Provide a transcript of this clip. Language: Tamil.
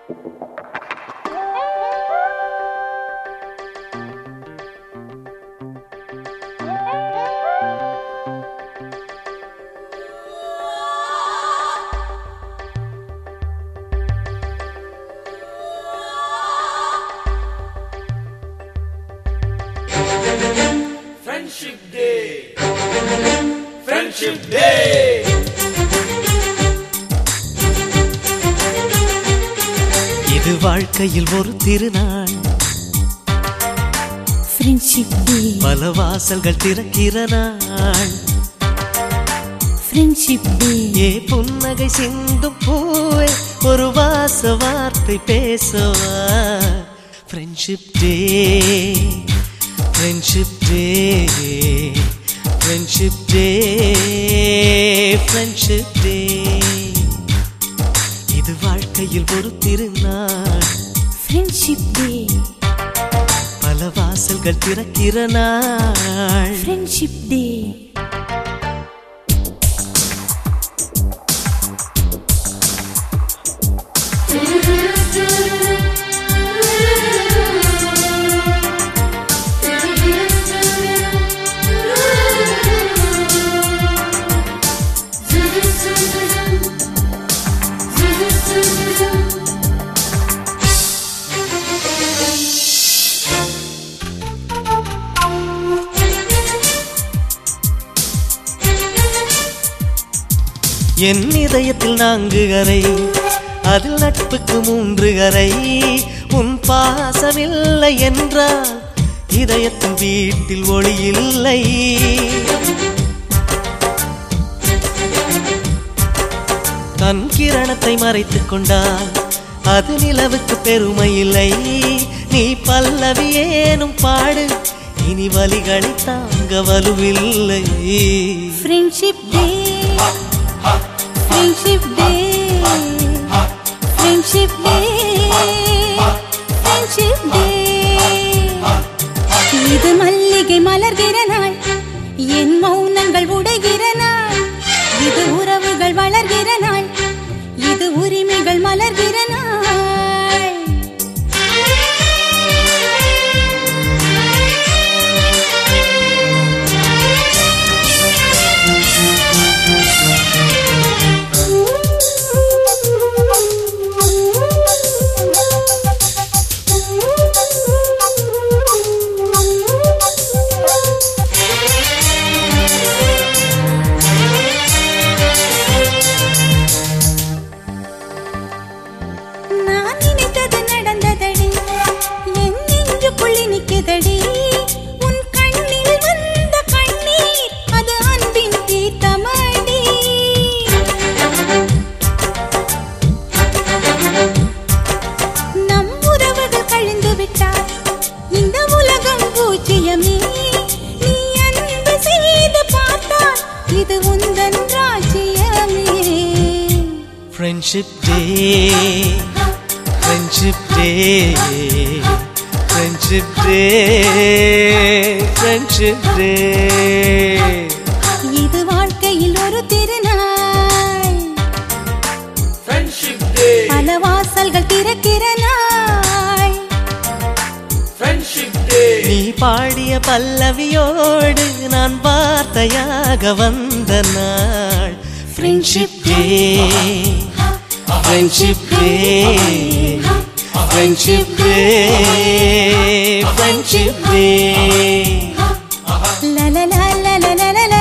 Friendship Day. Friendship Day. இது வாழ்க்கையில் ஒரு திருநாள். Friendship Day. பல வாசல்கள் திறக்கிற நாள். Friendship Day. ஏ புன்னகை சிந்தும் பூவே ஒரு வாச வார்த்தை பேசவா. Friendship Day. Friendship Day, Friendship Day, Friendship Day. இது வாழ்க்கையில் ஒரு திருநாள். Friendship Day. பல வாசல்கள் திறக்கிற நாள். Friendship Day. என் இதயத்தில் 4 அறை, அதில் நட்புக்கு 3 அறை. உன் பாசமில்லை என்றால் இதயத்தின் வீட்டில் ஒளி இல்லை. தன் கிரணத்தை மறைத்துக் கொண்டால் அது நிலவுக்கு பெருமை இல்லை. நீ பல்லவியேனும் பாடு, இனி வலிகளை தாங்க வலுவில்லை. Friendship Day. Friendship Day. Friendship Day. Friendship Day. இது மல்லிகை மலர்கிற நாள், என் மௌனங்கள் உடைகிற நாள். இது உறவுகள் வளர்கிற நாள், இது உரிமைகள் மலர்கிற நாள். Friendship Day, Friendship Day, Friendship Day, Friendship Day. இது வாழ்க்கையில் ஒரு திருநாள். Friendship Day. பல வாசல்கள் திறக்கிற நாள். Friendship Day. நீ பாடிய பல்லவியோடு நான் வார்த்தையாக வந்த நாள். Friendship Day, Friendship Day, Friendship Day, Friendship Day. La la la la la la la.